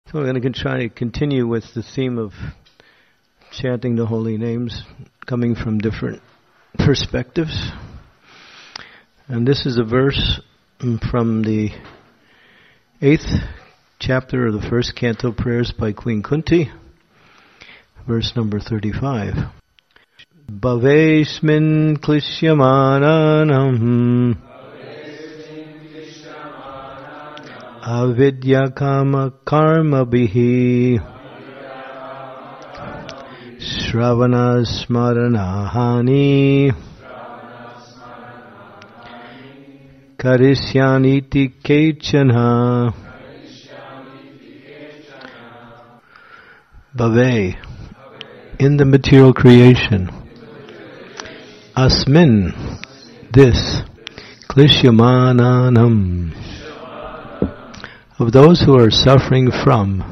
So we're going to try to continue with the theme of chanting the holy names, coming from different perspectives. And this is a verse from the 8th chapter of the first canto prayers by Queen Kunti, verse number 35. Bhavesmin klishyamananam avidya kama karma bihi shravana smarana hani karisyaniti kechana. Bhave, in the material creation. Asmin, this. Klishyamananam, of those who are suffering from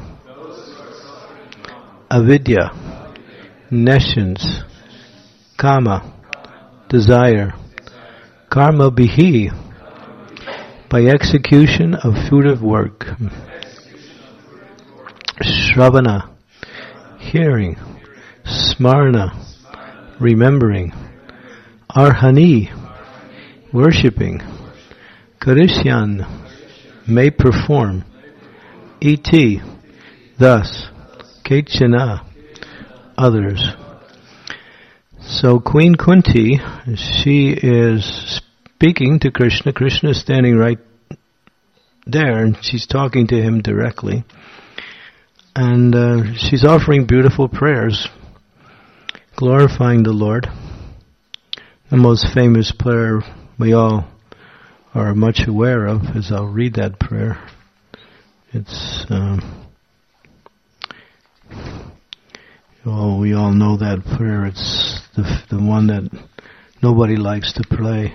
avidya, nescience, kama, desire, karma bihi, by execution of fruitive work, shravana, hearing, smarna, remembering, arhani, worshipping, karishyan, may perform, iti, thus, kechana, others. So Queen Kunti, she is speaking to Krishna. Krishna is standing right there, and she's talking to him directly. And she's offering beautiful prayers, glorifying the Lord. The most famous prayer we all are much aware of, as I'll read that prayer. It's, we all know that prayer. It's the one that nobody likes to pray.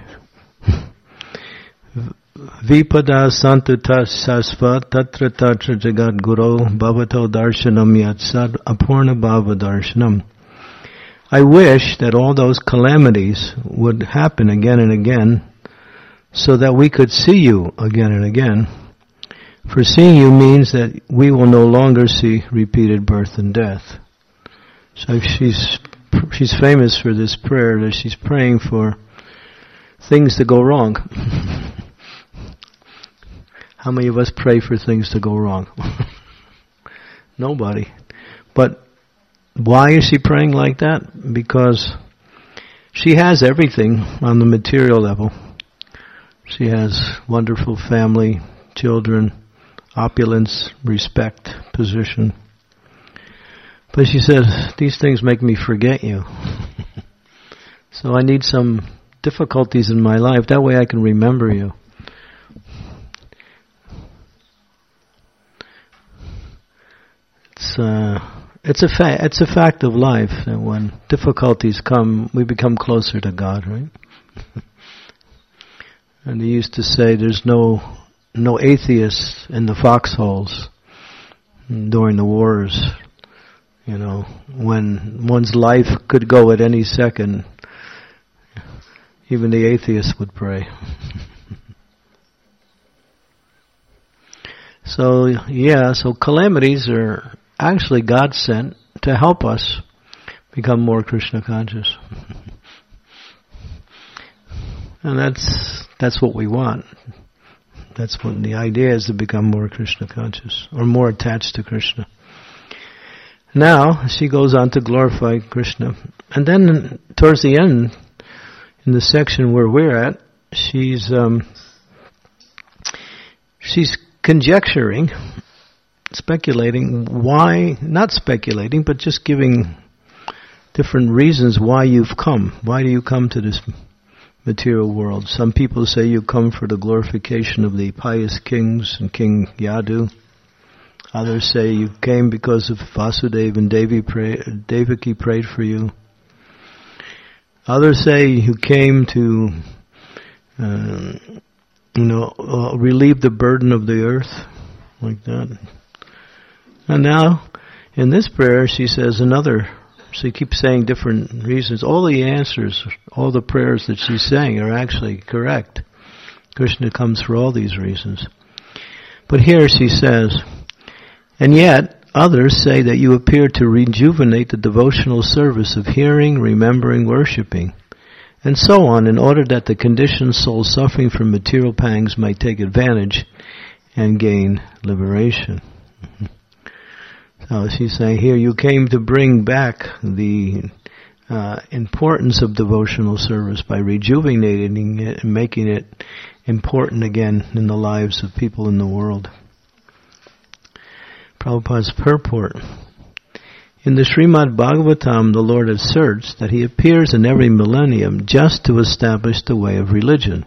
Vipada santuta sasva tatra tatra jagat guru bhavato darshanam yatsad apurna bhava darshanam. I wish that all those calamities would happen again and again, so that we could see you again and again. For seeing you means that we will no longer see repeated birth and death. So she's famous for this prayer, that she's praying for things to go wrong. How many of us pray for things to go wrong? Nobody. But why is she praying like that? Because she has everything on the material level. She has wonderful family, children, opulence, respect, position. But she says, these things make me forget you. So I need some difficulties in my life. That way I can remember you. It's a fact of life that when difficulties come, we become closer to God, right? And they used to say there's no atheists in the foxholes during the wars. You know, when one's life could go at any second, even the atheists would pray. So calamities are actually God sent to help us become more Krishna conscious. And that's what we want. That's what the idea is, to become more Krishna conscious, or more attached to Krishna. Now, she goes on to glorify Krishna. And then, towards the end, in the section where we're at, she's conjecturing, speculating why, not speculating, but just giving different reasons why you've come. Why do you come to this material world? Some people say you come for the glorification of the pious kings and King Yadu. Others say you came because of Vasudeva and Devaki prayed for you. Others say you came to, relieve the burden of the earth, like that. And now, in this prayer, she says she keeps saying different reasons. All the answers, all the prayers that she's saying are actually correct. Krishna comes for all these reasons. But here she says, And yet, others say that you appear to rejuvenate the devotional service of hearing, remembering, worshipping, and so on, in order that the conditioned soul suffering from material pangs might take advantage and gain liberation. So she's saying here, you came to bring back the importance of devotional service by rejuvenating it and making it important again in the lives of people in the world. Prabhupada's purport. In the Srimad Bhagavatam, the Lord asserts that He appears in every millennium just to establish the way of religion.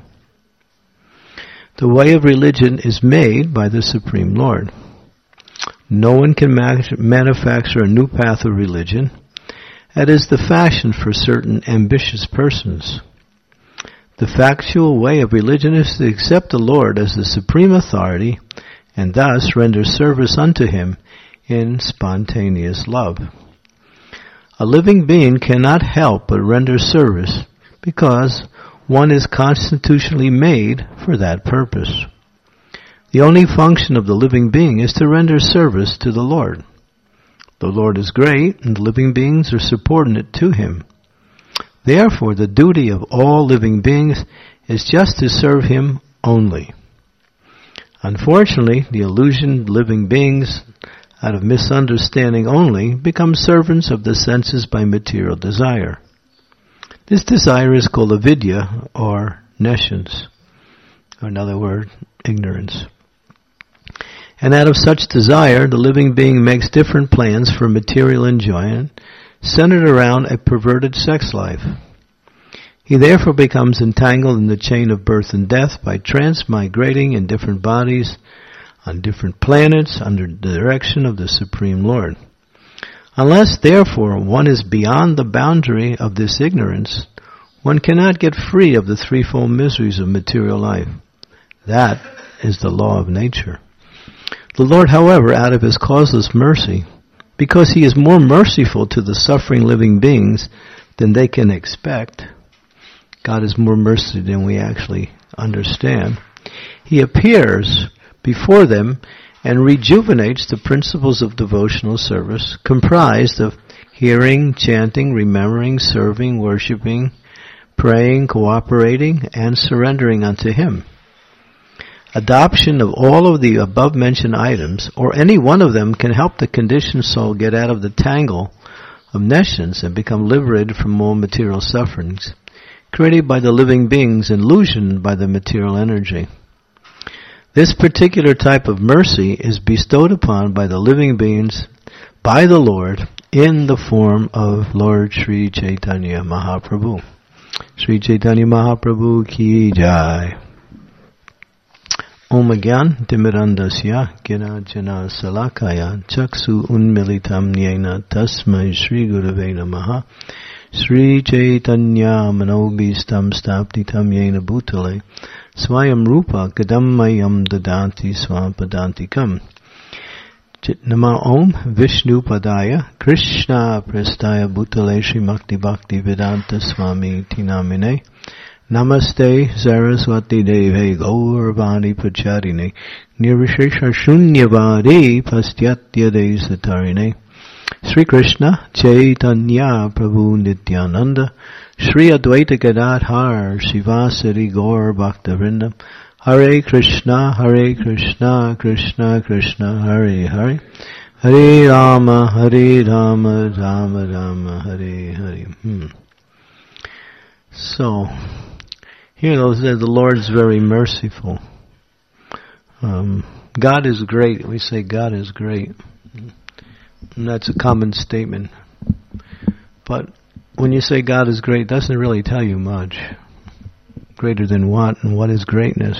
The way of religion is made by the Supreme Lord. No one can manufacture a new path of religion. That is the fashion for certain ambitious persons. The factual way of religion is to accept the Lord as the supreme authority and thus render service unto Him in spontaneous love. A living being cannot help but render service because one is constitutionally made for that purpose. The only function of the living being is to render service to the Lord. The Lord is great, and the living beings are subordinate to Him. Therefore, the duty of all living beings is just to serve Him only. Unfortunately, the illusioned living beings, out of misunderstanding only, become servants of the senses by material desire. This desire is called avidya, or nescience, or another word, ignorance. And out of such desire, the living being makes different plans for material enjoyment, centered around a perverted sex life. He therefore becomes entangled in the chain of birth and death by transmigrating in different bodies, on different planets, under the direction of the Supreme Lord. Unless, therefore, one is beyond the boundary of this ignorance, one cannot get free of the threefold miseries of material life. That is the law of nature. The Lord, however, out of His causeless mercy, because He is more merciful to the suffering living beings than they can expect, God is more merciful than we actually understand, He appears before them and rejuvenates the principles of devotional service comprised of hearing, chanting, remembering, serving, worshipping, praying, cooperating, and surrendering unto Him. Adoption of all of the above-mentioned items, or any one of them, can help the conditioned soul get out of the tangle of nescience and become liberated from all material sufferings created by the living beings and illusioned by the material energy. This particular type of mercy is bestowed upon by the living beings by the Lord in the form of Lord Sri Chaitanya Mahaprabhu. Sri Chaitanya Mahaprabhu ki jai. Om Gyan Timirandasya Gina Jana Salakaya Chaksu Unmilitam Nyena Tasmai Sri Gurave Namaha Sri Chaitanya Manobhistam Staptitam Yena Bhutale Swayam Rupa Kadammayam Dadanti Swampadantikam Nama Om Vishnu Padaya Krishna Prestaya Bhutale Srimakti Bhakti Vedanta Swami Tinamine Namaste Saraswati Deve Gauravani Pacharine Nirvishesha Shunyavadi Pastyatya Desatarine Sri Krishna Chaitanya Prabhu Nityananda Sri Advaita Gadadhar Sivasari Gaur Bhaktavrindam Hare Krishna Krishna Krishna Hare Hare Hare Rama Rama Rama Hare Hare. So, here the Lord is very merciful. God is great. We say God is great. And that's a common statement. But when you say God is great, it doesn't really tell you much. Greater than what, and what is greatness?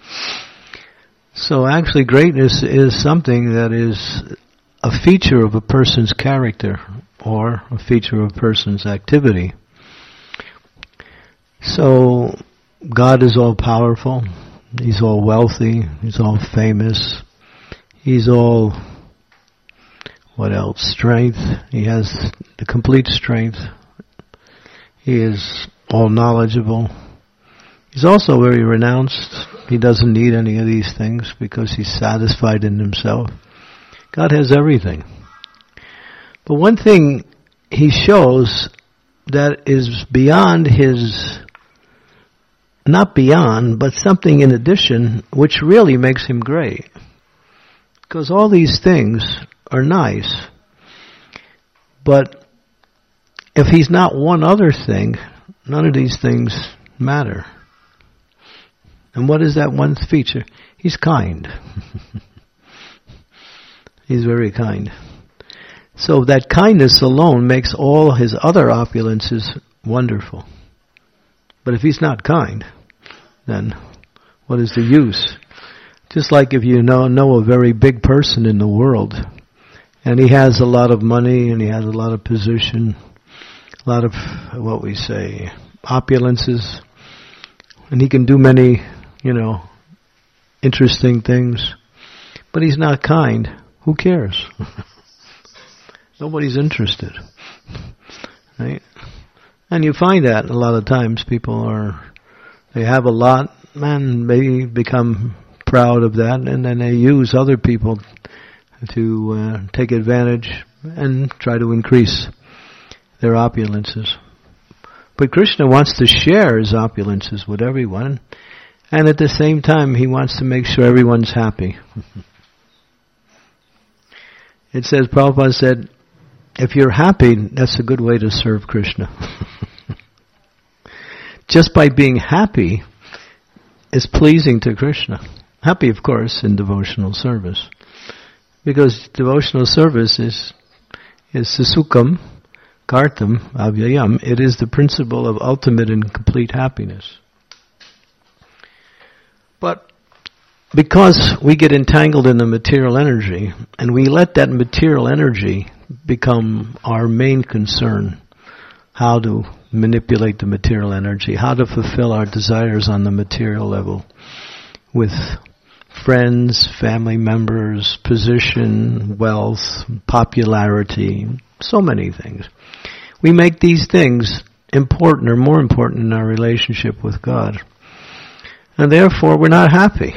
So actually greatness is something that is a feature of a person's character or a feature of a person's activity. So God is all powerful. He's all wealthy. He's all famous. He's all, what else? Strength. He has the complete strength. He is all knowledgeable. He's also very renounced. He doesn't need any of these things because he's satisfied in himself. God has everything. But one thing he shows that is beyond his, not beyond, but something in addition, which really makes him great. Because all these things are nice. But if he's not one other thing, none of these things matter. And what is that one feature? He's kind. He's very kind. So that kindness alone makes all his other opulences wonderful. But if he's not kind, then what is the use? Just like if you know a very big person in the world, and he has a lot of money, and he has a lot of position, a lot of, what we say, opulences, and he can do many, interesting things, but he's not kind. Who cares? Nobody's interested, right? And you find that a lot of times they have a lot and they become proud of that, and then they use other people to take advantage and try to increase their opulences. But Krishna wants to share his opulences with everyone, and at the same time he wants to make sure everyone's happy. It says, Prabhupada said, if you're happy, that's a good way to serve Krishna. Just by being happy is pleasing to Krishna. Happy, of course, in devotional service. Because devotional service is susukam, kartam, avyayam. It is the principle of ultimate and complete happiness. But because we get entangled in the material energy, and we let that material energy become our main concern, how to manipulate the material energy, how to fulfill our desires on the material level with friends, family members, position, wealth, popularity, so many things. We make these things important or more important in our relationship with God. And therefore we're not happy.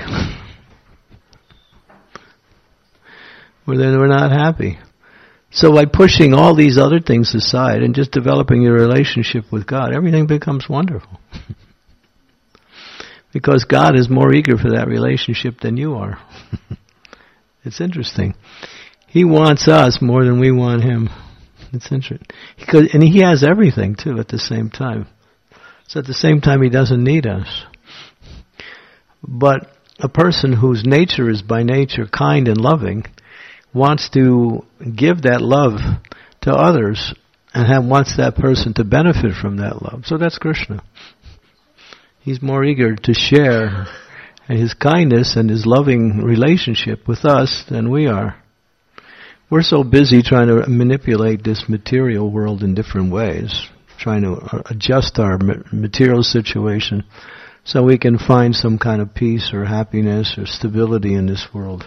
We're not happy. So by pushing all these other things aside and just developing your relationship with God, everything becomes wonderful. Because God is more eager for that relationship than you are. It's interesting. He wants us more than we want Him. It's interesting. And He has everything too at the same time. So at the same time He doesn't need us. But a person whose nature is by nature kind and loving wants to give that love to others and wants that person to benefit from that love. So that's Krishna. He's more eager to share His kindness and His loving relationship with us than we are. We're so busy trying to manipulate this material world in different ways, trying to adjust our material situation so we can find some kind of peace or happiness or stability in this world.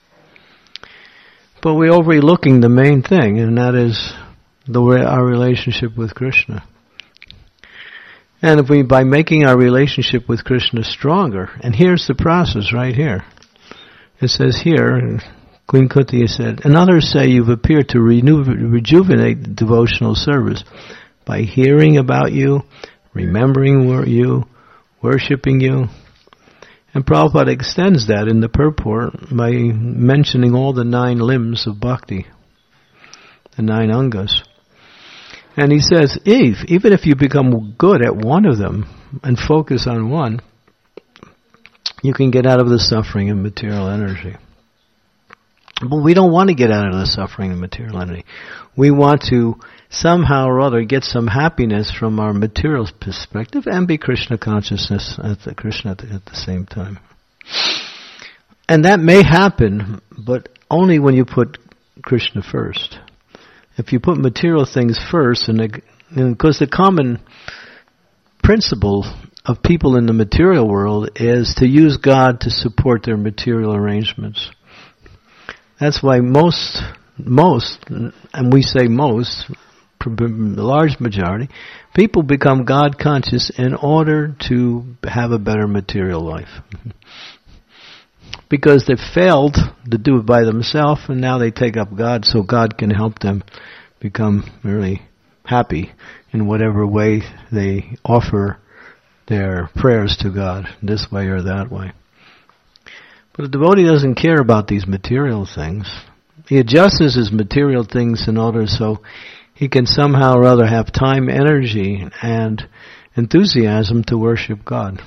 But we're overlooking the main thing, and that is our relationship with Krishna. And if by making our relationship with Krishna stronger, and here's the process right here. It says here, Queen Kuti said, and others say you've appeared to rejuvenate devotional service by hearing about you, remembering you, worshipping you. And Prabhupada extends that in the purport by mentioning all the 9 limbs of bhakti, the 9 angas. And he says, even if you become good at one of them and focus on one, you can get out of the suffering and material energy. But we don't want to get out of the suffering and material energy. We want to somehow or other get some happiness from our material perspective and be Krishna consciousness at the same time. And that may happen, but only when you put Krishna first. If you put material things first, because the common principle of people in the material world is to use God to support their material arrangements. That's why most, and we say most, the large majority, people become God conscious in order to have a better material life. because they failed to do it by themselves, and now they take up God so God can help them become really happy in whatever way they offer their prayers to God, this way or that way. But a devotee doesn't care about these material things. He adjusts his material things in order so he can somehow or other have time, energy, and enthusiasm to worship God.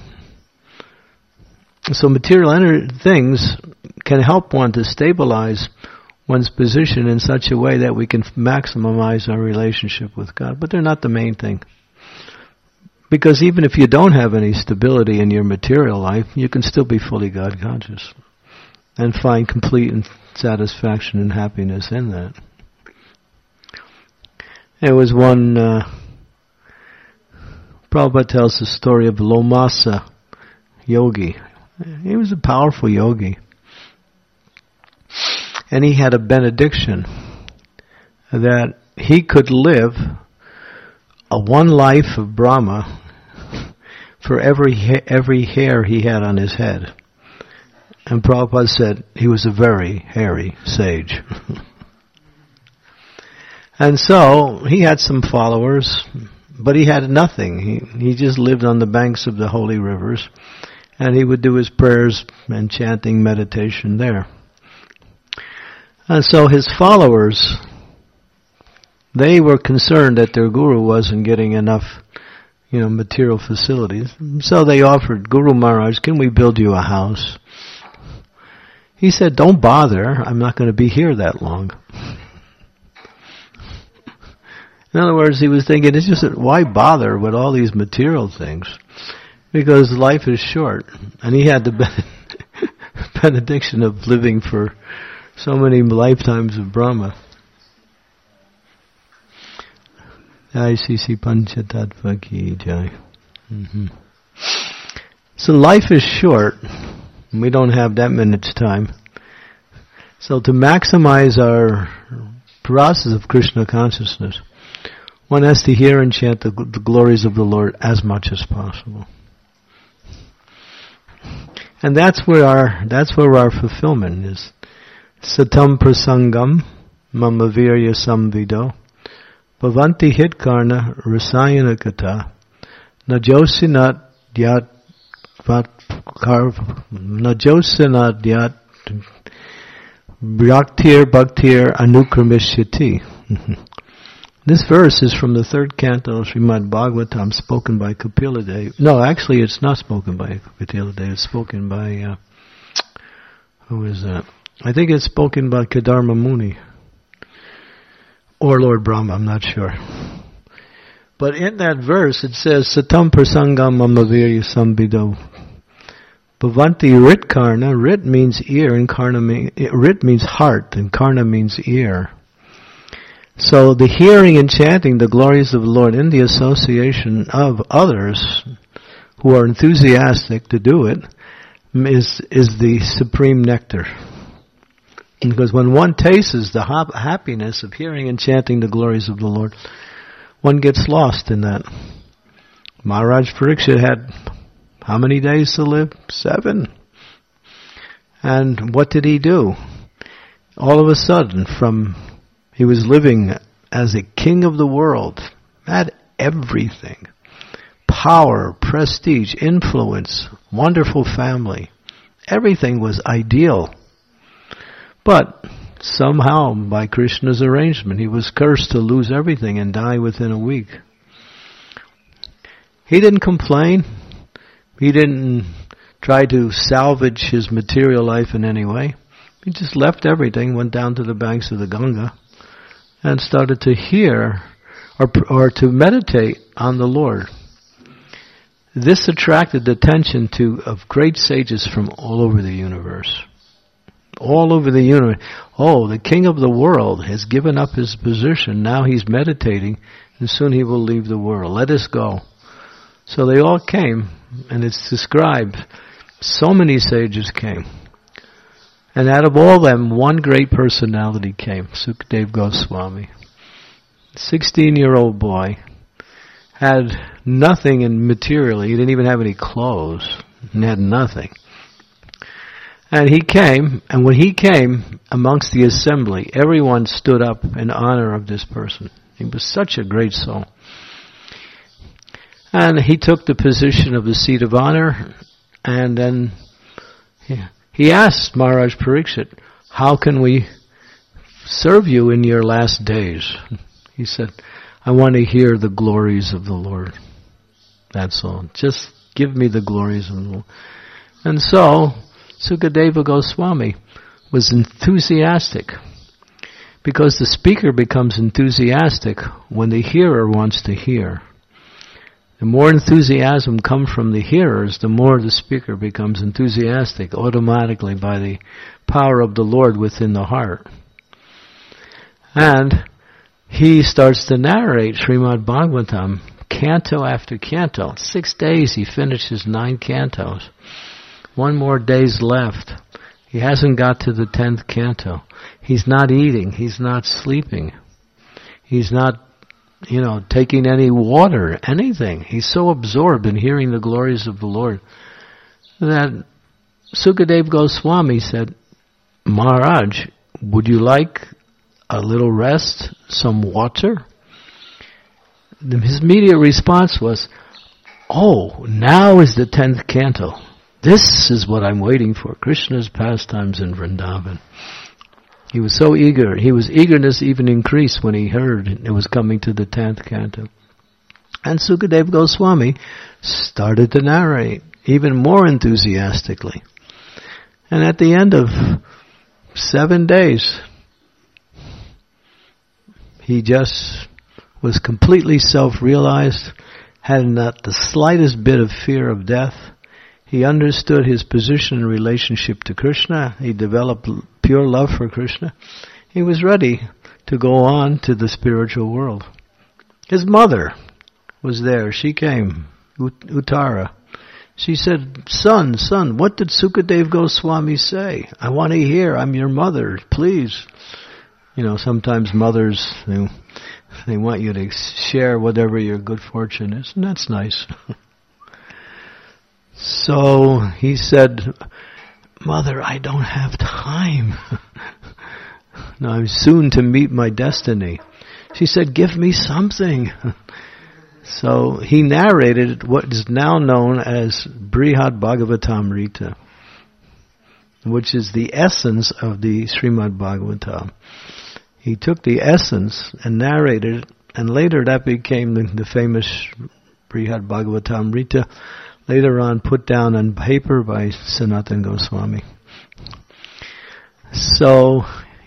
So material things can help one to stabilize one's position in such a way that we can maximize our relationship with God. But they're not the main thing. Because even if you don't have any stability in your material life, you can still be fully God conscious and find complete satisfaction and happiness in that. There was one, Prabhupada tells the story of Lomasa yogi. He was a powerful yogi. And he had a benediction that he could live one life of Brahma for every hair he had on his head. And Prabhupada said he was a very hairy sage. And so he had some followers, but he had nothing. He just lived on the banks of the holy rivers, and he would do his prayers and chanting meditation there. And so his followers, they were concerned that their guru wasn't getting enough, material facilities. So they offered, Guru Maharaj, can we build you a house? He said, don't bother, I'm not going to be here that long. In other words, he was thinking, it's just why bother with all these material things? Because life is short. And he had the benediction of living for so many lifetimes of Brahma. Jai Sisi Panchatattva Ki Jai. So life is short. We don't have that much time. So to maximize our process of Krishna consciousness, one has to hear and chant the glories of the Lord as much as possible. And that's where our fulfillment is. Satam prasangam mama virya samvido bhavanti hitkarna rasayana kata najosinat dyat bhaktir anukramishyati. This verse is from the third canto of Srimad Bhagavatam, spoken by Kapila Deva. No, actually it's not spoken by Kapila Deva, it's spoken by, who is that? I think it's spoken by Kadarma Muni. Or Lord Brahma, I'm not sure. But in that verse it says, Satam prasangam mamavirya sambido. Bhavanti ritkarna, rit means ear, and rit means heart, and karna means ear. So the hearing and chanting the glories of the Lord in the association of others who are enthusiastic to do it is the supreme nectar. Because when one tastes the happiness of hearing and chanting the glories of the Lord, one gets lost in that. Maharaj Parikshit had how many days to live? 7. And what did he do? All of a sudden, he was living as a king of the world, had everything. Power, prestige, influence, wonderful family. Everything was ideal. But somehow, by Krishna's arrangement, he was cursed to lose everything and die within a week. He didn't complain. He didn't try to salvage his material life in any way. He just left everything, went down to the banks of the Ganga, and started to hear or to meditate on the Lord. This attracted the attention of great sages from all over the universe. All over the universe. Oh, the king of the world has given up his position. Now he's meditating, and soon he will leave the world. Let us go. So they all came, and it's described, so many sages came. And out of all them, one great personality came, Sukadeva Goswami. 16-year-old boy, had nothing in materially, he didn't even have any clothes, and had nothing. And he came, and when he came amongst the assembly, everyone stood up in honor of this person. He was such a great soul. And he took the position of the seat of honor, and then he asked Maharaj Parikshit, how can we serve you in your last days? He said, I want to hear the glories of the Lord. That's all. Just give me the glories of the Lord. And so, Sukadeva Goswami was enthusiastic, because the speaker becomes enthusiastic when the hearer wants to hear. The more enthusiasm comes from the hearers, the more the speaker becomes enthusiastic automatically by the power of the Lord within the heart. And he starts to narrate Srimad Bhagavatam, canto after canto. 6 days he finishes 9 cantos. 1 more day's left. He hasn't got to the 10th canto. He's not eating. He's not sleeping. He's not, taking any water, anything. He's so absorbed in hearing the glories of the Lord that Sukadeva Goswami said, Maharaj, would you like a little rest, some water? His immediate response was, oh, now is the 10th canto. This is what I'm waiting for, Krishna's pastimes in Vrindavan. He was so eager. His eagerness even increased when he heard it was coming to the 10th canto. And Sukadeva Goswami started to narrate even more enthusiastically. And at the end of 7 days, he just was completely self-realized, had not the slightest bit of fear of death. He understood his position in relationship to Krishna. He developed pure love for Krishna. He was ready to go on to the spiritual world. His mother was there. She came, Uttara. She said, son, what did Sukadeva Goswami say? I want to hear. I'm your mother. Please. Sometimes mothers, they want you to share whatever your good fortune is, and that's nice. So he said, Mother, I don't have time. No, I'm soon to meet my destiny. She said, give me something. So he narrated what is now known as Brihad Bhagavatamrita, which is the essence of the Srimad Bhagavatam. He took the essence and narrated it, and later that became the famous Brihad Bhagavatamrita, later on put down on paper by Sanatana Goswami. So,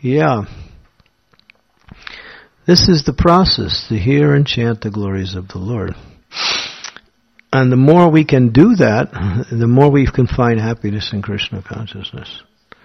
this is the process, to hear and chant the glories of the Lord. And the more we can do that, the more we can find happiness in Krishna consciousness.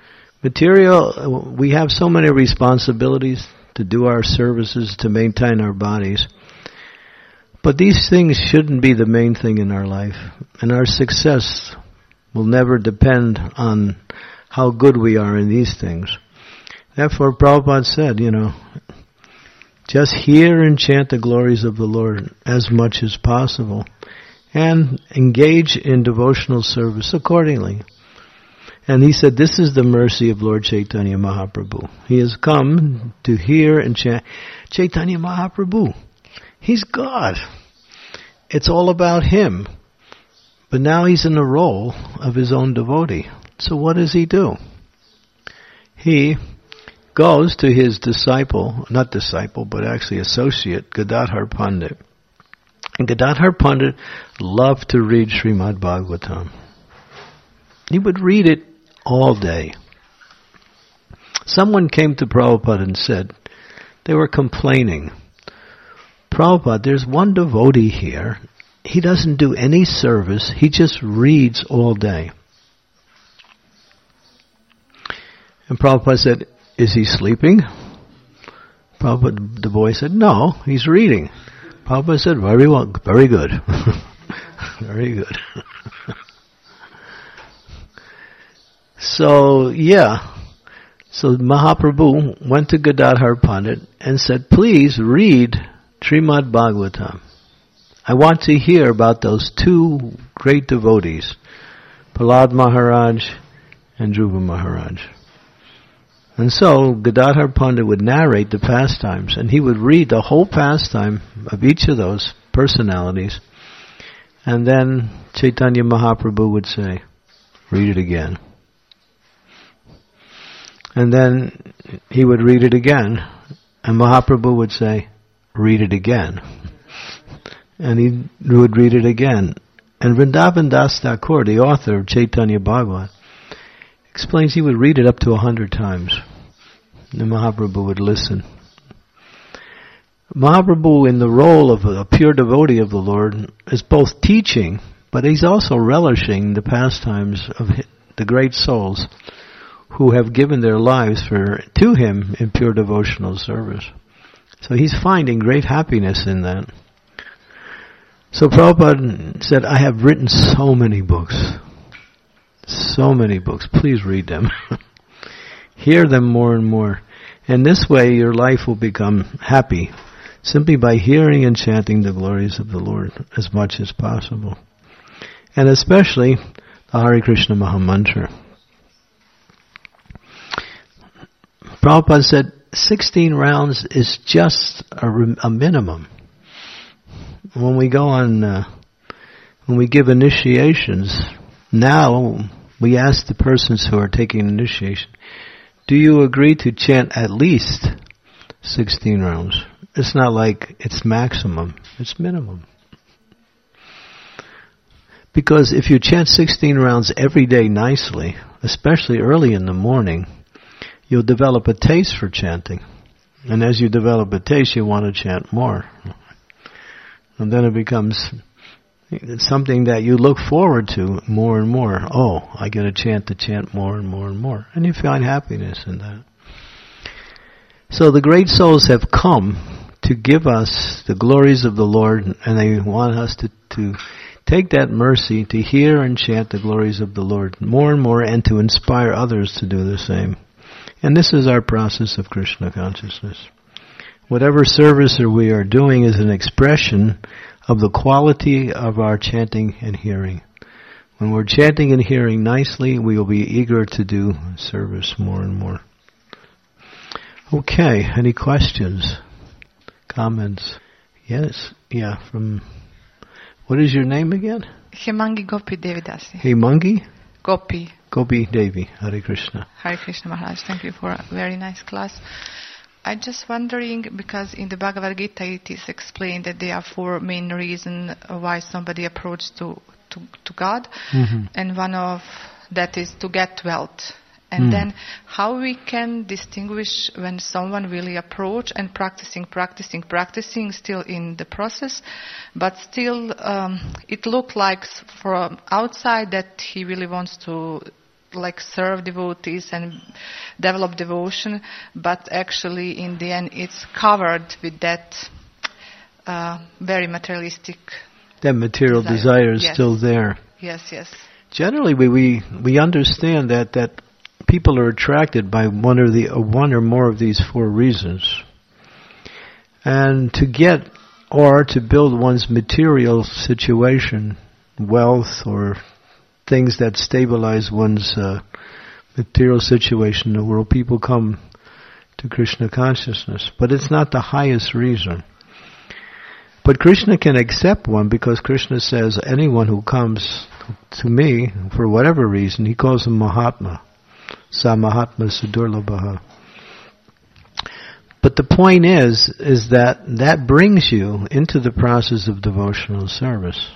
We have so many responsibilities to do our services, to maintain our bodies. But these things shouldn't be the main thing in our life. And our success will never depend on how good we are in these things. Therefore, Prabhupada said, just hear and chant the glories of the Lord as much as possible, and engage in devotional service accordingly. And he said, this is the mercy of Lord Chaitanya Mahaprabhu. He has come to hear and chant. Chaitanya Mahaprabhu, he's God. It's all about him. But now he's in the role of his own devotee. So what does he do? He goes to his but actually associate, Gadadhar Pandit. And Gadadhar Pandit loved to read Srimad Bhagavatam. He would read it all day. Someone came to Prabhupada and said, they were complaining, Prabhupada, there's one devotee here. He doesn't do any service. He just reads all day. And Prabhupada said, is he sleeping? Prabhupada, the boy said, no, he's reading. Prabhupada said, very well, very good. Very good. So Mahaprabhu went to Gadadhar Pandit and said, please read Srimad Bhagavatam. I want to hear about those 2 great devotees, Prahlad Maharaj and Dhruva Maharaj. And so Gadadhar Pandit would narrate the pastimes, and he would read the whole pastime of each of those personalities, and then Chaitanya Mahaprabhu would say, read it again. And then he would read it again, and Mahaprabhu would say, read it again. And he would read it again. And Vrindavan Das Thakur, the author of Chaitanya Bhagavat, explains he would read it up to 100 times. And Mahaprabhu would listen. Mahaprabhu, in the role of a pure devotee of the Lord, is both teaching, but he's also relishing the pastimes of the great souls who have given their lives to him in pure devotional service. So he's finding great happiness in that. So Prabhupada said, I have written so many books. So many books. Please read them. Hear them more and more. And this way your life will become happy, simply by hearing and chanting the glories of the Lord as much as possible. And especially the Hare Krishna Mahamantra. Prabhupada said 16 rounds is just a minimum. When we go on, when we give initiations, now we ask the persons who are taking initiation, do you agree to chant at least 16 rounds? It's not like it's maximum, it's minimum. Because if you chant 16 rounds every day nicely, especially early in the morning, you'll develop a taste for chanting. And as you develop a taste, you want to chant more. And then it becomes something that you look forward to more and more. Oh, I get a chant to chant more and more and more. And you find happiness in that. So the great souls have come to give us the glories of the Lord, and they want us to take that mercy to hear and chant the glories of the Lord more and more, and to inspire others to do the same. And this is our process of Krishna consciousness. Whatever service we are doing is an expression of the quality of our chanting and hearing. When we're chanting and hearing nicely, we will be eager to do service more and more. Okay, any questions? Comments? Yes? Yeah, from... What is your name again? Hemangi Gopi Devidasi. Hemangi? Gopi. Gopi Devi. Hare Krishna. Hare Krishna Maharaj. Thank you for a very nice class. I'm just wondering, because in the Bhagavad Gita it is explained that there are 4 main reasons why somebody approaches to God, and one of that is to get wealth. And then how we can distinguish when someone really approach and practicing, still in the process, but still it looks like from outside that he really wants to serve devotees and develop devotion, but actually in the end it's covered with that very materialistic. That material desire is still there. Yes. Generally, we understand that people are attracted by one or more of these 4 reasons, and to build one's material situation, wealth or things that stabilize one's material situation in the world, people come to Krishna consciousness. But it's not the highest reason. But Krishna can accept one, because Krishna says anyone who comes to me for whatever reason, he calls him Mahatma. Sa Mahatma Sudurlabhaha. But the point is that brings you into the process of devotional service.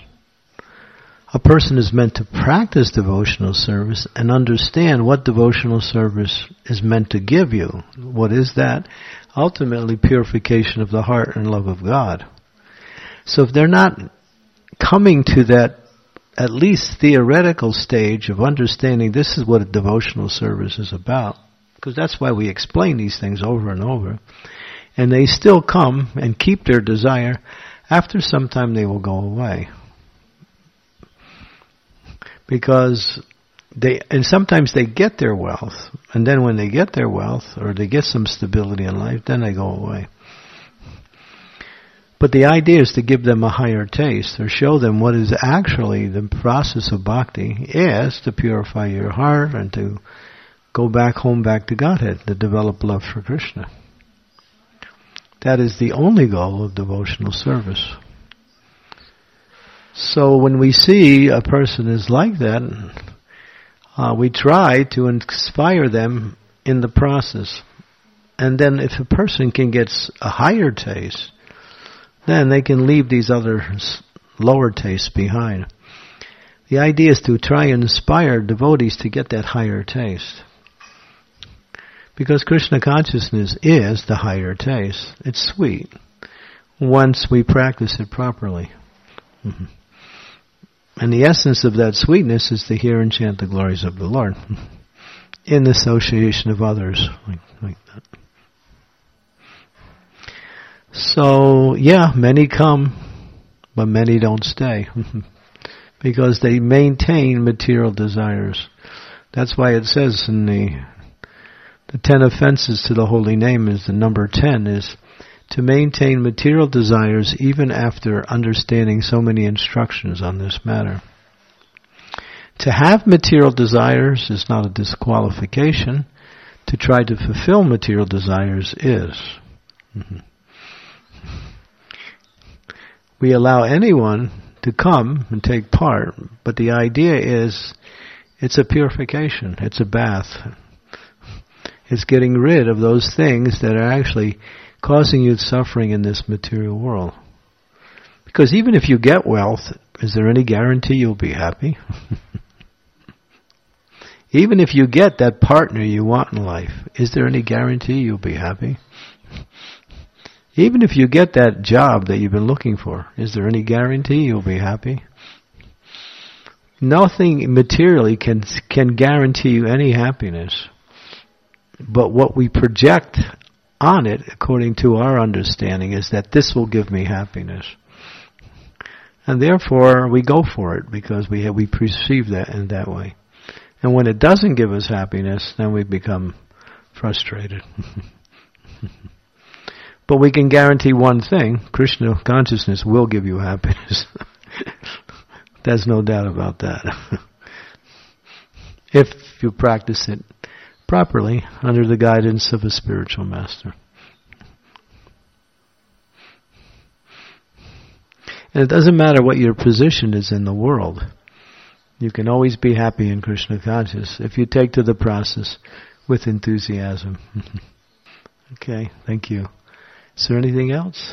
A person is meant to practice devotional service and understand what devotional service is meant to give you. What is that? Ultimately, purification of the heart and love of God. So if they're not coming to that at least theoretical stage of understanding this is what a devotional service is about, because that's why we explain these things over and over, and they still come and keep their desire, after some time they will go away. Because sometimes they get their wealth, and then when they get their wealth, or they get some stability in life, then they go away. But the idea is to give them a higher taste, or show them what is actually the process of bhakti is, to purify your heart and to go back home, back to Godhead, to develop love for Krishna. That is the only goal of devotional service. So when we see a person is like that, we try to inspire them in the process. And then if a person can get a higher taste, then they can leave these other lower tastes behind. The idea is to try and inspire devotees to get that higher taste. Because Krishna consciousness is the higher taste. It's sweet once we practice it properly. Mm-hmm. And the essence of that sweetness is to hear and chant the glories of the Lord in association of others like that. So, yeah, many come, but many don't stay because they maintain material desires. That's why it says in the 10 offenses to the holy name is the number 10 is to maintain material desires even after understanding so many instructions on this matter. To have material desires is not a disqualification. To try to fulfill material desires is. Mm-hmm. We allow anyone to come and take part, but the idea is it's a purification, it's a bath. It's getting rid of those things that are actually causing you suffering in this material world. Because even if you get wealth, is there any guarantee you'll be happy? Even if you get that partner you want in life, is there any guarantee you'll be happy? Even if you get that job that you've been looking for, is there any guarantee you'll be happy? Nothing materially can guarantee you any happiness. But what we project on it, according to our understanding, is that this will give me happiness. And therefore, we go for it because we perceive that in that way. And when it doesn't give us happiness, then we become frustrated. But we can guarantee one thing, Krishna consciousness will give you happiness. There's no doubt about that. If you practice it properly under the guidance of a spiritual master. And it doesn't matter what your position is in the world. You can always be happy in Krishna consciousness if you take to the process with enthusiasm. Okay, thank you. Is there anything else?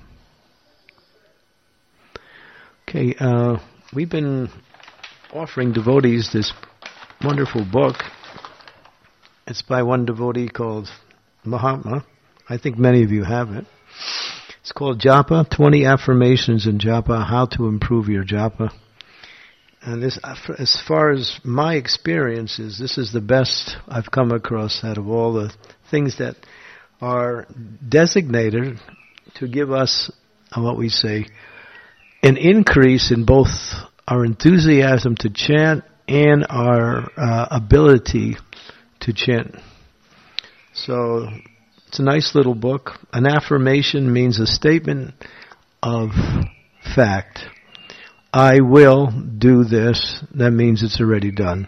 Okay, we've been offering devotees this wonderful book. It's by one devotee called Mahatma. I think many of you have it. It's called Japa, 20 Affirmations in Japa, How to Improve Your Japa. And this, as far as my experience is, this is the best I've come across out of all the things that are designated to give us, what we say, an increase in both our enthusiasm to chant and our ability to chant. So it's a nice little book. An affirmation means a statement of fact. I will do this. That means it's already done.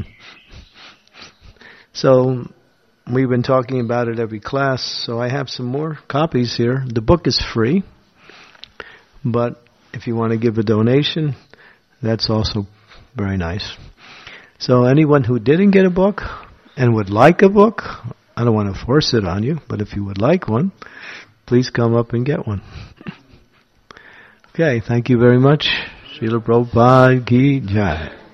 So we've been talking about it every class, so I have some more copies here. The book is free, but if you want to give a donation, that's also very nice. So anyone who didn't get a book and would like a book, I don't want to force it on you, but if you would like one, please come up and get one. Okay, thank you very much. Srila Prabhupada Ki Jai.